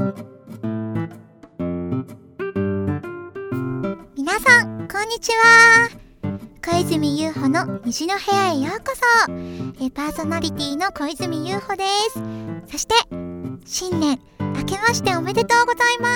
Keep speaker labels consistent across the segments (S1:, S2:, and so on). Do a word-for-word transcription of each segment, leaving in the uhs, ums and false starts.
S1: 皆さんこんにちは。小泉優穂の虹の部屋へようこそ。えパーソナリティの小泉優穂です。そして新年明けましておめでとうございます。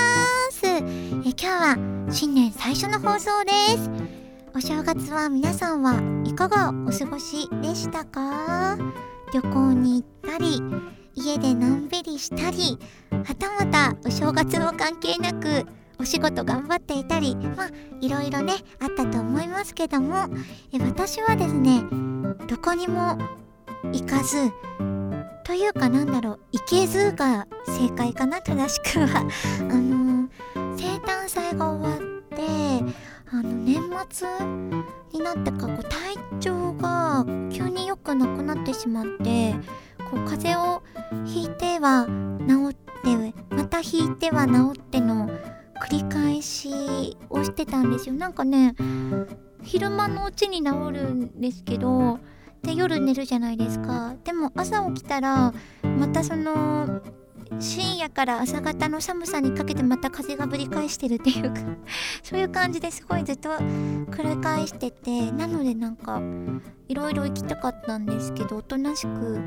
S1: え今日は新年最初の放送です。お正月は皆さんはいかがお過ごしでしたか？旅行に行ったり家でのんびりしたり、はたまたお正月も関係なくお仕事頑張っていたり、まあいろいろねあったと思いますけども、え私はですねどこにも行かずというかなんだろう行けずが正解かな。正しくはあのー、生誕祭が終わってあの年末になってかこう体調が急に良くなくなってしまって、こう風邪をひいては治ってまたひいては治っての繰り返しをしてたんですよ。なんかね昼間のうちに治るんですけど、で夜寝るじゃないですか。でも朝起きたらまたその深夜から朝方の寒さにかけてまた風がぶり返してるっていうかそういう感じですごいずっと繰り返してて、なのでなんかいろいろ行きたかったんですけどおとなしく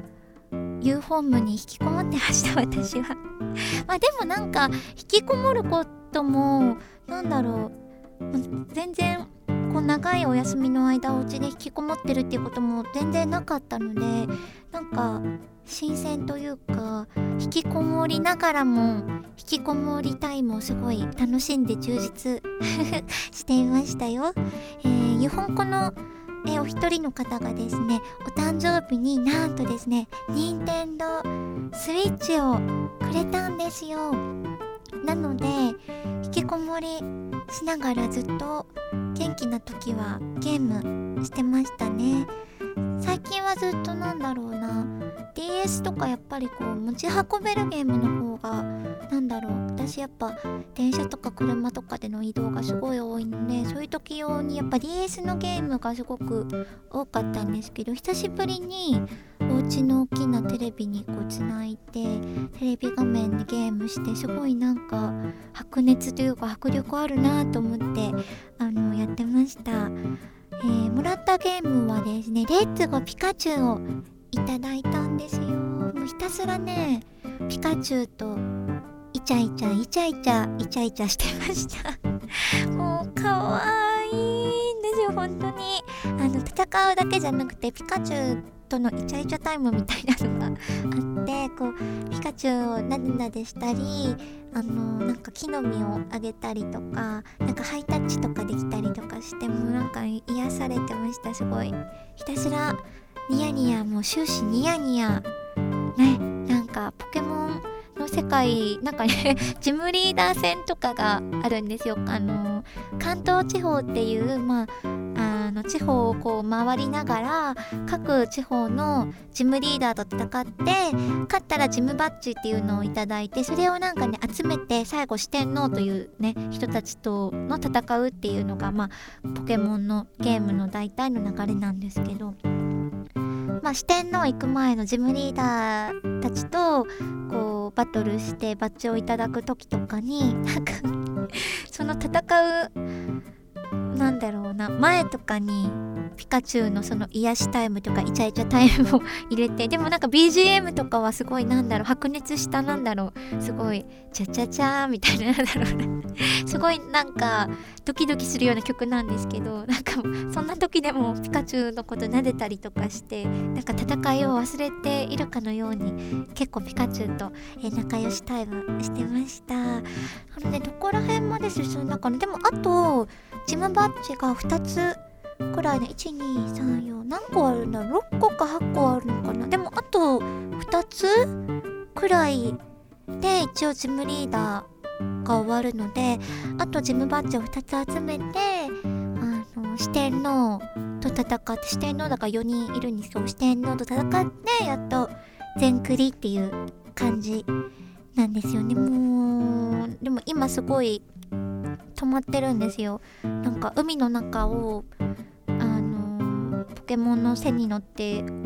S1: U ホームに引きこもってました私はまあでもなんか引きこもることもなんだろう、全然こう長いお休みの間お家で引きこもってるっていうことも全然なかったので、なんか新鮮というか引きこもりながらも引きこもりタイムをすごい楽しんで充実していましたよ。えー、日本語のえお一人の方がですねお誕生日になんとですね任天堂スイッチをくれたんですよ。なので引きこもりしながらずっと元気な時はゲームしてましたね。最近はずっとなんだろうな ディーエス とかやっぱりこう持ち運べるゲームの方がなんだろう、私やっぱ電車とか車とかでの移動がすごい多いので、そういう時用にやっぱ ディーエス のゲームがすごく多かったんですけど、久しぶりにお家の大きなテレビにこうつないでテレビ画面でゲームしてすごいなんか白熱というか迫力あるなと思ってあのやってました。えー、もらったゲームはですねレッツゴーピカチュウをいただいたんですよ。もうひたすらねピカチュウとイチャイチャイチャイチャイチャイチャしてましたもうかわいいんですよ本当に。あの戦うだけじゃなくてピカチュウとのイチャイチャタイムみたいなのがあって、こうピカチュウをなでなでしたり、あのなんか木の実をあげたりとか、なんかハイタッチとかできたりとかして、もうなんか癒されてました。すごいひたすらニヤニヤ、もう終始ニヤニヤね。なんかポケモンの世界なんかねジムリーダー戦とかがあるんですよ。あの関東地方っていうまああの地方をこう回りながら各地方のジムリーダーと戦って勝ったらジムバッジっていうのをいただいて、それをなんかね集めて最後四天王というね人たちとの戦うっていうのがまあポケモンのゲームの大体の流れなんですけど、まあ四天王行く前のジムリーダーたちとこうバトルしてバッジをいただく時とかになんかその戦うなんだろうな前とかにピカチュウのその癒しタイムとかイチャイチャタイムを入れて、でもなんか ビージーエム とかはすごいなんだろう白熱したなんだろうすごいチャチャチャーみたいななんだろうなすごいなんかドキドキするような曲なんですけど、なんかそんな時でもピカチュウのこと撫でたりとかしてなんか戦いを忘れているかのように結構ピカチュウとえ仲良しタイムしてました。なのでどこら辺まで進んだかな。でもあとジムバッジがふたつくらいね、いちにさんよん何個あるんだろう、ろっこかはっこあるのかな。でもあとふたつくらいで一応ジムリーダーが終わるので、あとジムバッジをふたつ集めてあの四天王と戦って、四天王だからよにんいるんですけど四天王と戦ってやっと全クリっていう感じなんですよね。もうでも今すごい止まってるんですよ。なんか海の中をあのポケモンの背に乗って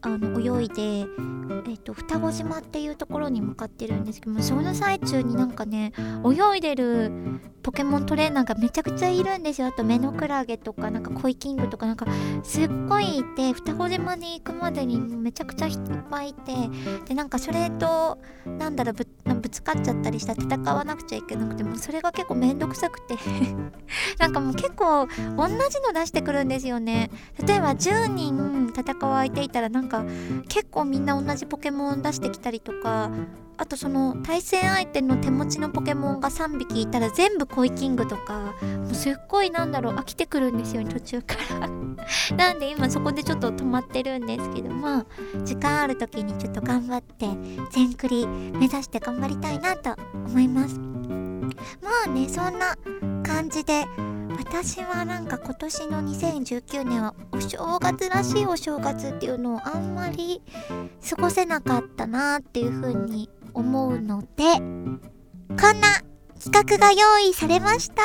S1: あの泳いで、えっと、双子島っていうところに向かってるんですけども、その最中になんかね泳いでるポケモントレーナーがめちゃくちゃいるんですよ。あとメノクラゲとかなんかコイキングとかなんかすっごいいて、双子島に行くまでにめちゃくちゃいっぱいいて、でなんかそれとなんだろう ぶ, ぶつかっちゃったりしたら戦わなくちゃいけなくて、もうそれが結構めんどくさくてなんかもう結構同じの出してくるんですよね。例えばじゅうにん戦う相手いたらなんか結構みんな同じポケモン出してきたりとか、あとその対戦相手の手持ちのポケモンがさんびきいたら全部コイキングとか、もうすっごいなんだろう飽きてくるんですよ途中からなんで今そこでちょっと止まってるんですけど、まあ時間ある時にちょっと頑張って全クリ目指して頑張りたいなと思います。まあね、そんな感じで私はなんか今年のにせんじゅうきゅうねんはお正月らしいお正月っていうのをあんまり過ごせなかったなっていう風に思うので、こんな企画が用意されました。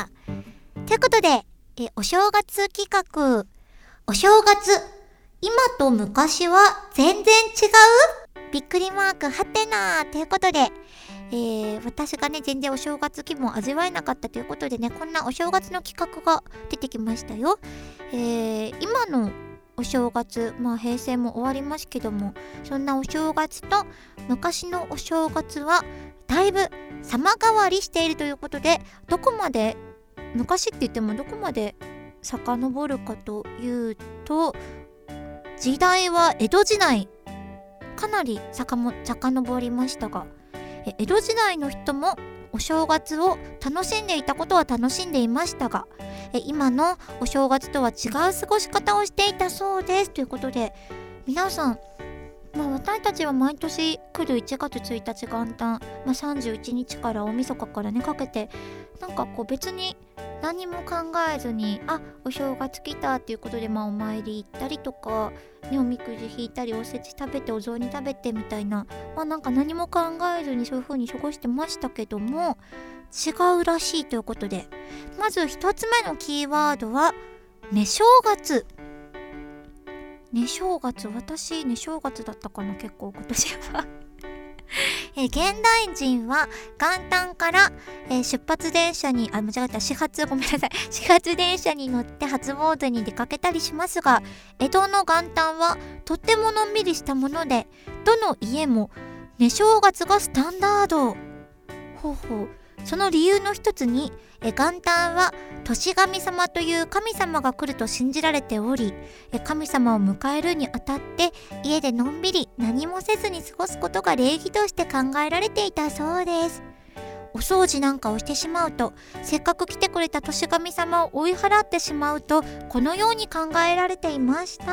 S1: ということで、えお正月企画、お正月今と昔は全然違うびっくりマークはてなということで、えー、私がね全然お正月気分を味わえなかったということでね、こんなお正月の企画が出てきましたよ。えー、今のお正月、まあ平成も終わりますけども、そんなお正月と昔のお正月はだいぶ様変わりしているということで、どこまで昔って言ってもどこまで遡るかというと、時代は江戸時代かなり遡りましたが、え江戸時代の人もお正月を楽しんでいたことは楽しんでいましたが、え今のお正月とは違う過ごし方をしていたそうですということで、皆さん、まあ、私たちは毎年来るいちがつついたち元旦、まあ、さんじゅういちにちから大晦日からねかけて、なんかこう別に何も考えずに、あ、お正月来たっていうことで、まあお参り行ったりとか、ね、おみくじ引いたりおせち食べてお雑煮食べてみたいな、まあなんか何も考えずにそういう風に過ごしてましたけども、違うらしいということで、まず一つ目のキーワードは寝正月。寝正月、私寝正月だったかな、結構今年はえ現代人は元旦から、えー、出発電車にあ間違えた始発ごめんなさい始発電車に乗って初詣に出かけたりしますが、江戸の元旦はとってものんびりしたもので、どの家も寝正月がスタンダード。ほうほう。その理由の一つに、え元旦は年神様という神様が来ると信じられており、え神様を迎えるにあたって家でのんびり何もせずに過ごすことが礼儀として考えられていたそうです。お掃除なんかをしてしまうと、せっかく来てくれた年神様を追い払ってしまうと、このように考えられていました。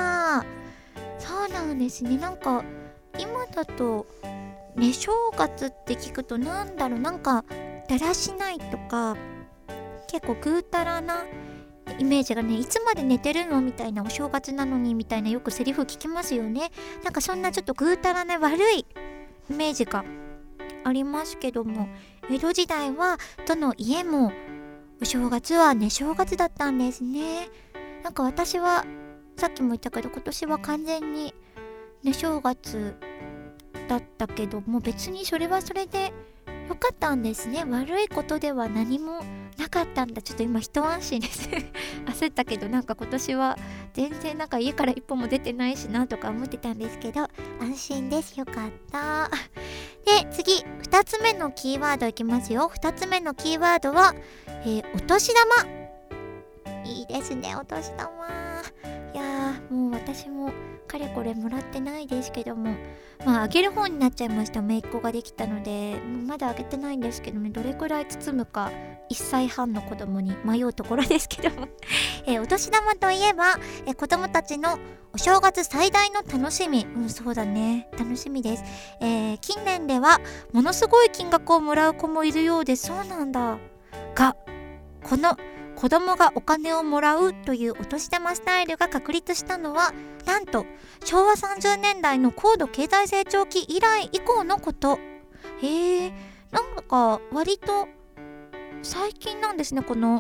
S1: そうなんですね。なんか今だと寝正月って聞くとなんだろう、なんかだらしないとか結構ぐうたらなイメージがね、いつまで寝てるのみたいな、お正月なのにみたいな、よくセリフ聞きますよね。なんかそんなちょっとぐうたらな悪いイメージがありますけども、江戸時代はどの家もお正月は寝正月だったんですね。なんか私はさっきも言ったけど、今年は完全に寝正月だったけども、別にそれはそれでよかったんですね。悪いことでは何もなかったんだ。ちょっと今一安心です焦ったけど、なんか今年は全然なんか家から一歩も出てないしなとか思ってたんですけど、安心です。よかったで、次ふたつめのキーワードいきますよ。ふたつめのキーワードは、えー、お年玉。いいですね、お年玉。いやー、もう私もかれこれもらってないですけども、まああげる方になっちゃいました。姪っ子ができたのでまだあげてないんですけどね、どれくらい包むかいっさいはんの子供に迷うところですけどもえー、お年玉といえば、えー、子供たちのお正月最大の楽しみ。うん、そうだね、楽しみです。えー、近年ではものすごい金額をもらう子もいるようです。そうなんだ。が、この子供がお金をもらうというお年玉スタイルが確立したのは、なんとしょうわさんじゅうねんだいの高度経済成長期以来以降のこと。へえ、なんか割と最近なんですね。この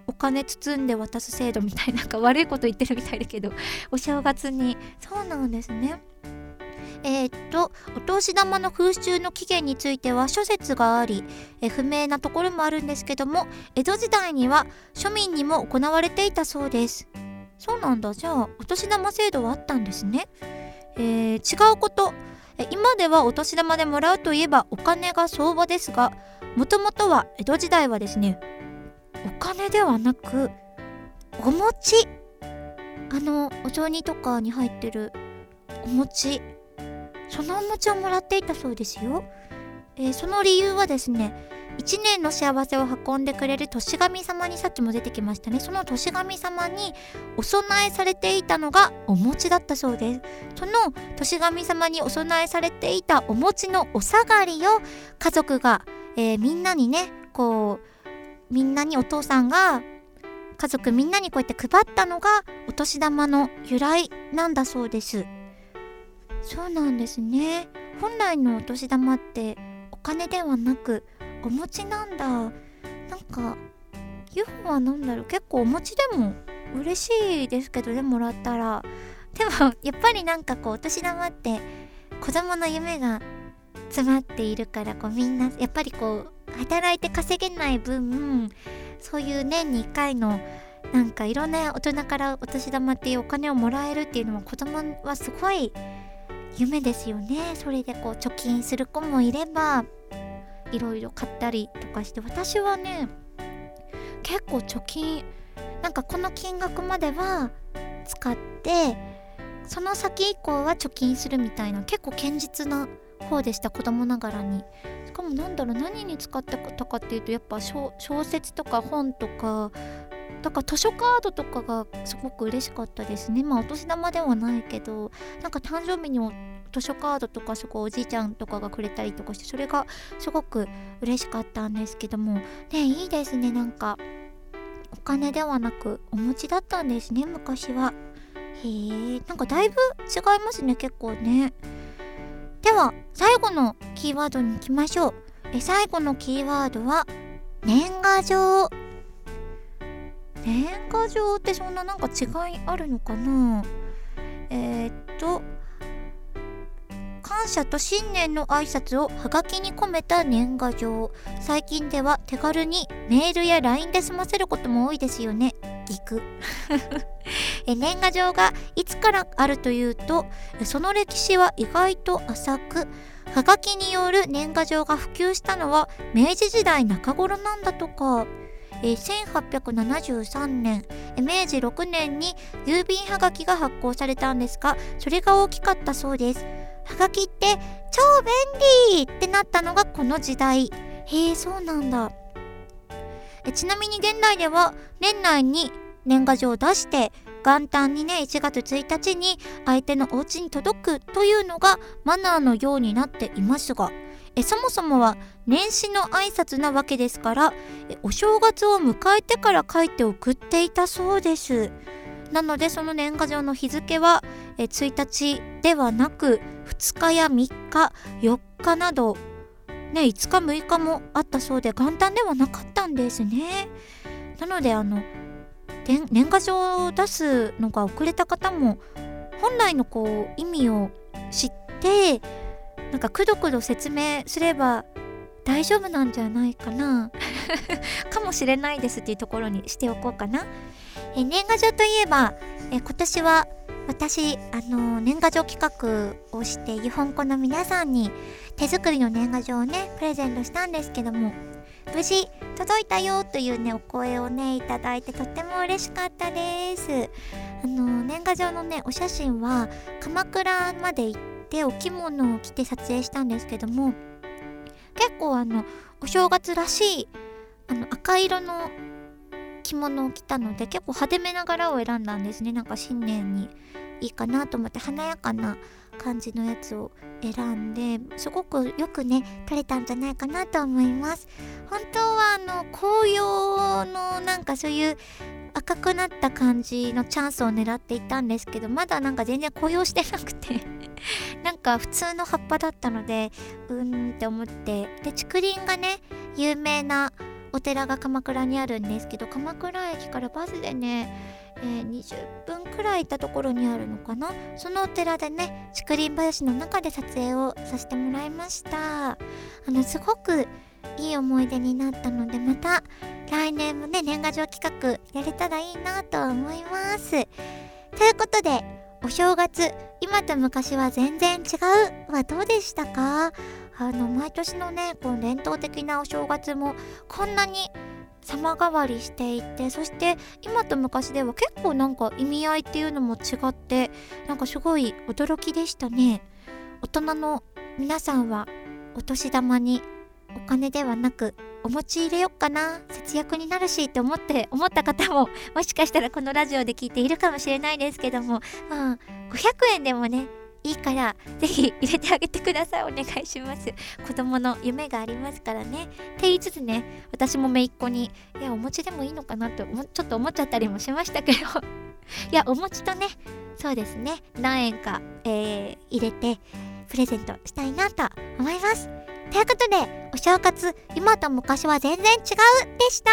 S1: お金包んで渡す制度みたいな、なんか悪いこと言ってるみたいだけど、お正月に。そうなんですね。えー、っとお年玉の風習の起源については諸説があり、え不明なところもあるんですけども、江戸時代には庶民にも行われていたそうです。そうなんだ。じゃあお年玉制度はあったんですね。えー、違うこと、え今ではお年玉でもらうといえばお金が相場ですが、もともとは江戸時代はですね、お金ではなくお餅、あのお雑煮とかに入ってるお餅、そのお餅をもらっていたそうですよ。えー、その理由はですね、一年の幸せを運んでくれる年神様に、さっきも出てきましたね、その年神様にお供えされていたのがお餅だったそうです。その年神様にお供えされていたお餅のお下がりを家族が、えー、みんなにね、こうみんなにお父さんが家族みんなにこうやって配ったのがお年玉の由来なんだそうです。そうなんですね。本来のお年玉ってお金ではなくお餅なんだ。なんか ユーフォー はなんだろう、結構お餅でも嬉しいですけどね、もらったら。でもやっぱりなんかこうお年玉って子供の夢が詰まっているから、こうみんなやっぱりこう働いて稼げない分、そういう年にいっかいのなんかいろんな大人からお年玉っていうお金をもらえるっていうのは子供はすごい夢ですよね。それでこう貯金する子もいれば、いろいろ買ったりとかして、私はね結構貯金、なんかこの金額までは使ってその先以降は貯金するみたいな、結構堅実な方でした、子供ながらに。しかもなんだろう、何に使ってたかっていうと、やっぱ 小, 小説とか本とか、だから図書カードとかがすごく嬉しかったですね。まあお年玉ではないけど、なんか誕生日にも図書カードとかすごいおじいちゃんとかがくれたりとかして、それがすごく嬉しかったんですけどもね。いいですね。なんかお金ではなくお餅だったんですね、昔は。へえ、なんかだいぶ違いますね、結構ね。では最後のキーワードに行きましょう。え最後のキーワードは年賀状。年賀状ってそんななんか違いあるのかな。えー、っと感謝と新年の挨拶をはがきに込めた年賀状。最近では手軽にメールや ライン で済ませることも多いですよね。ギクえ年賀状がいつからあるというと、その歴史は意外と浅く、はがきによる年賀状が普及したのは明治時代中頃なんだとか。えせんはっぴゃくななじゅうさんねん、え明治ろくねんに郵便はがきが発行されたんですが、それが大きかったそうです。はがきって超便利ってなったのがこの時代。へえ、そうなんだ。えちなみに現代では年内に年賀状を出して元旦にねいちがつついたちに相手のお家に届くというのがマナーのようになっていますが、えそもそもは年始の挨拶なわけですから、えお正月を迎えてから書いて送っていたそうです。なのでその年賀状の日付はえついたちではなくふつかやみっか、よっかなど、ね、いつかむいかもあったそうで、元旦ではなかったんですね。なのであの年賀状を出すのが遅れた方も本来のこう意味を知って、なんかくどくど説明すれば大丈夫なんじゃないかなかもしれないですっていうところにしておこうかな。え年賀状といえばえ今年は私あの年賀状企画をしてゆほんこの皆さんに手作りの年賀状をねプレゼントしたんですけども、無事届いたよというねお声をねいただいてとっても嬉しかったです。あの年賀状のねお写真は鎌倉まで行ってお着物を着て撮影したんですけども、結構あのお正月らしいあの赤色の着物を着たので結構派手めな柄を選んだんですね。なんか新年にいいかなと思って華やかな感じのやつを選んで、すごくよくね撮れたんじゃないかなと思います。本当はあの紅葉のなんかそういう赤くなった感じのチャンスを狙っていたんですけど、まだなんか全然紅葉してなくてなんか普通の葉っぱだったのでうーんって思って、で竹林がね有名なお寺が鎌倉にあるんですけど、鎌倉駅からバスでねえー、にじゅっぷんくらい行ったところにあるのかな。そのお寺でね竹林林の中で撮影をさせてもらいました。あのすごくいい思い出になったので、また来年もね年賀状企画やれたらいいなと思います。ということで、お正月今と昔は全然違うはどうでしたか？あの毎年のねこう伝統的なお正月もこんなに様変わりしていて、そして今と昔では結構なんか意味合いっていうのも違って、なんかすごい驚きでしたね。大人の皆さんはお年玉にお金ではなくお餅入れよっかな、節約になるしって思って思った方ももしかしたらこのラジオで聞いているかもしれないですけども、まあ、ごひゃくえんでもねいいからぜひ入れてあげてください。お願いします。子供の夢がありますからねって言いつつね、私も姪っ子にいやお餅でもいいのかなとちょっと思っちゃったりもしましたけどいやお餅とね、そうですね、何円か、えー、入れてプレゼントしたいなと思います。ということで、お正月今と昔は全然違うでした。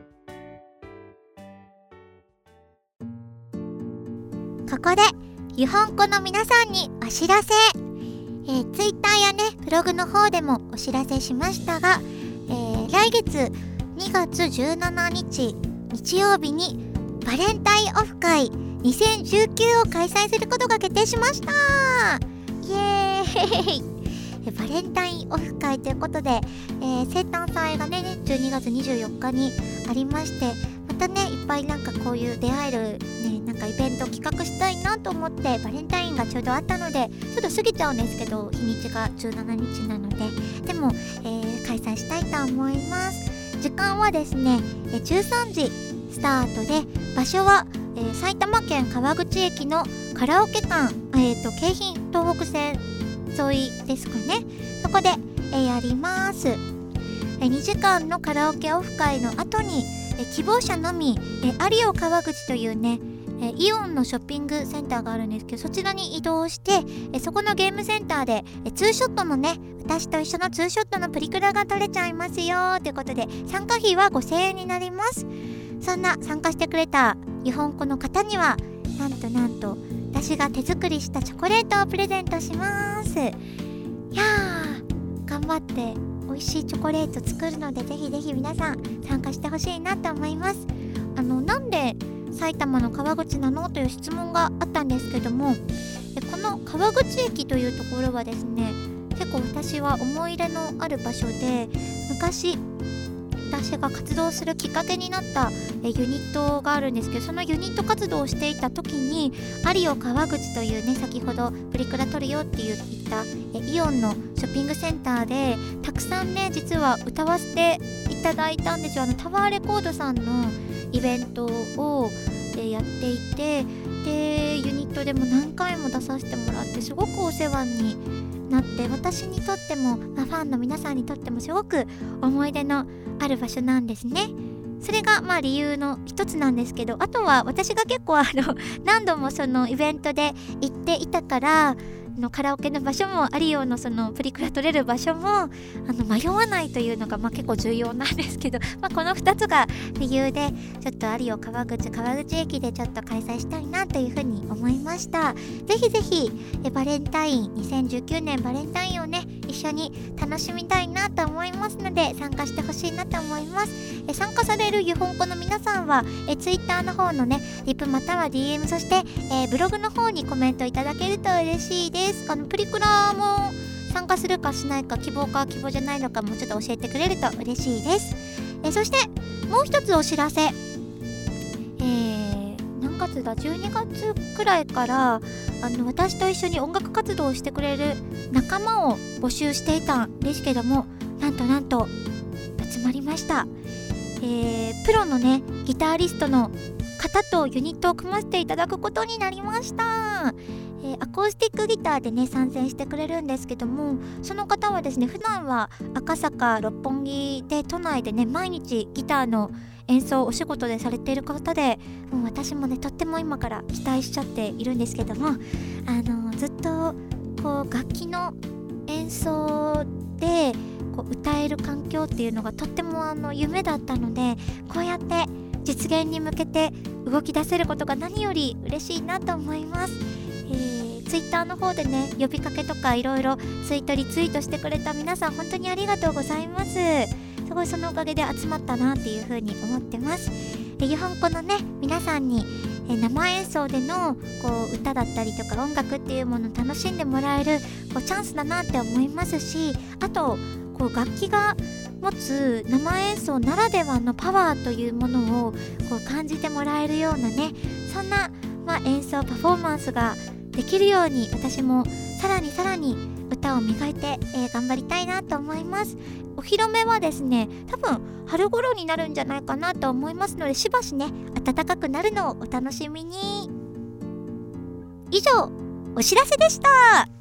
S1: ここでゆほんこの皆さんにお知らせ、えー、ツイッターやねブログの方でもお知らせしましたが、えー、来月にがつじゅうしちにち日曜日にバレンタインオフ会にせんじゅうきゅうを開催することが決定しました。イエーイバレンタインオフ会ということで、えー、生誕祭がねじゅうにがつにじゅうよっかにありまして、またねいっぱいなんかこういう出会えるねなんかイベント企画したいなと思って、バレンタインがちょうどあったのでちょっと過ぎちゃうんですけど、日にちがじゅうしちにちなので、でも、えー、開催したいと思います。時間はですねじゅうさんじスタートで、場所は、えー、埼玉県川口駅のカラオケ館、えーと京浜東北線沿いですかね。そこで、えー、やります。えー、にじかんのカラオケオフ会の後に、えー、希望者のみ、えー、アリオ川口というね、えー、イオンのショッピングセンターがあるんですけど、そちらに移動して、えー、そこのゲームセンターで、えー、ツーショットのね私と一緒のツーショットのプリクラが撮れちゃいますよということで、参加費はごせんえんになります。そんな参加してくれたゆほんこの方にはなんとなんと私が手作りしたチョコレートをプレゼントします。いやー頑張って美味しいチョコレート作るので、ぜひぜひ皆さん参加してほしいなと思います。あのなんで埼玉の川口なのという質問があったんですけども、この川口駅というところはですね結構私は思い入れのある場所で、昔私が活動するきっかけになったえユニットがあるんですけど、そのユニット活動をしていた時にアリオ川口というね先ほどプリクラ撮るよって言ったえイオンのショッピングセンターでたくさんね実は歌わせていただいたんですよ。あのタワーレコードさんのイベントをえやっていて、でユニットでも何回も出させてもらってすごくお世話になって、私にとっても、まあ、ファンの皆さんにとってもすごく思い出のある場所なんですね。それがまあ理由の一つなんですけど、あとは私が結構あの何度もそのイベントで行っていたから、のカラオケの場所もアリオのそのプリクラ撮れる場所もあの迷わないというのがまあ結構重要なんですけど、まあ、このふたつが理由でちょっとアリオ川口川口駅でちょっと開催したいなというふうに思いました。ぜひぜひえバレンタインにせんじゅうきゅうねんバレンタインをね一緒に楽しみたいなと思いますので、参加してほしいなと思います。え参加されるゆほんこの皆さんはえツイッターの方のねリプまたは ディーエム、 そして、えー、ブログの方にコメントいただけると嬉しいです。あのプリクラも参加するかしないか、希望か希望じゃないのかもちょっと教えてくれると嬉しいです。えそしてもう一つお知らせ、えー、何月だじゅうにがつくらいからあの私と一緒に音楽活動をしてくれる仲間を募集していたんですけども、なんとなんと集まりました。えー、プロのねギタリストの方とユニットを組ませていただくことになりました。えー、アコースティックギターでね参戦してくれるんですけども、その方はですね普段は赤坂六本木で都内でね毎日ギターの演奏をお仕事でされている方で、もう私もねとっても今から期待しちゃっているんですけども、あのー、ずっとこう楽器の演奏でこう歌える環境っていうのがとってもあの夢だったので、こうやって実現に向けて動き出せることが何より嬉しいなと思います。えー、ツイッターの方でね呼びかけとかいろいろツイートリツイートしてくれた皆さん本当にありがとうございます。すごいそのおかげで集まったなっていう風に思ってます。でゆほんこのね皆さんにえ生演奏でのこう歌だったりとか音楽っていうものを楽しんでもらえるこうチャンスだなって思いますし、あとこう楽器が持つ生演奏ならではのパワーというものをこう感じてもらえるようなね、そんな、まあ、演奏パフォーマンスができるように私もさらにさらに歌を磨いて、えー、頑張りたいなと思います。お披露目はですね多分春頃になるんじゃないかなと思いますので、しばしね暖かくなるのをお楽しみに。以上お知らせでした。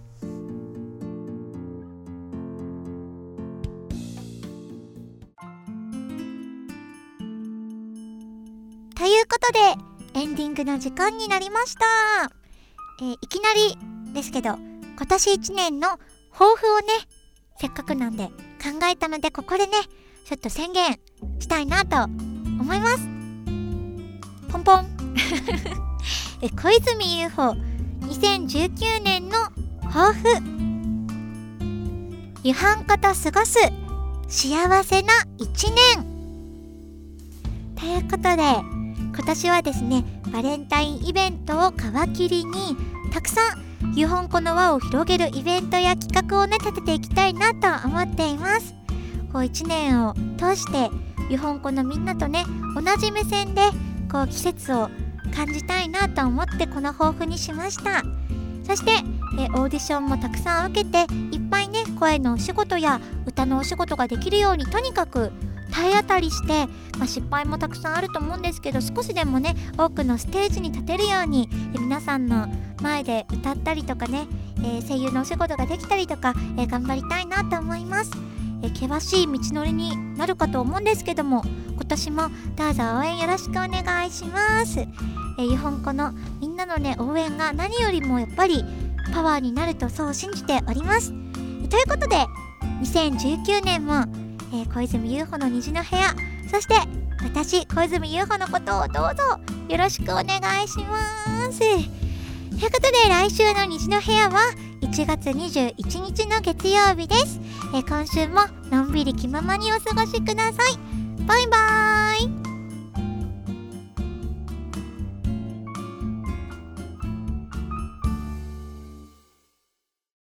S1: ということでエンディングの時間になりました。えー、いきなりですけど今年いちねんの抱負をねせっかくなんで考えたのでここでねちょっと宣言したいなと思います。ポンポンえ小泉優穂にせんじゅうきゅうねんの抱負。ゆはんこと過ごす幸せないちねんということで、今年はですねバレンタインイベントを皮切りにたくさんゆほんこの輪を広げるイベントや企画をね立てていきたいなと思っています。こういちねんを通してゆほんこのみんなとね同じ目線でこう季節を感じたいなと思ってこの抱負にしました。そしてえオーディションもたくさん受けていっぱいね声のお仕事や歌のお仕事ができるようにとにかく体当たりして、まあ、失敗もたくさんあると思うんですけど少しでもね多くのステージに立てるようにえ皆さんの前で歌ったりとかね、えー、声優のお仕事ができたりとか、えー、頑張りたいなと思います。えー、険しい道のりになるかと思うんですけども今年もどうぞ応援よろしくお願いします。えー、ゆほんこのみんなのね応援が何よりもやっぱりパワーになるとそう信じております。えー、ということでにせんじゅうきゅうねんもえー、小泉優穂の虹の部屋、そして私小泉優穂のことをどうぞよろしくお願いします。ということで来週の虹の部屋はいちがつにじゅういちにちの月曜日です。えー、今週ものんびり気ままにお過ごしください。バイバーイ。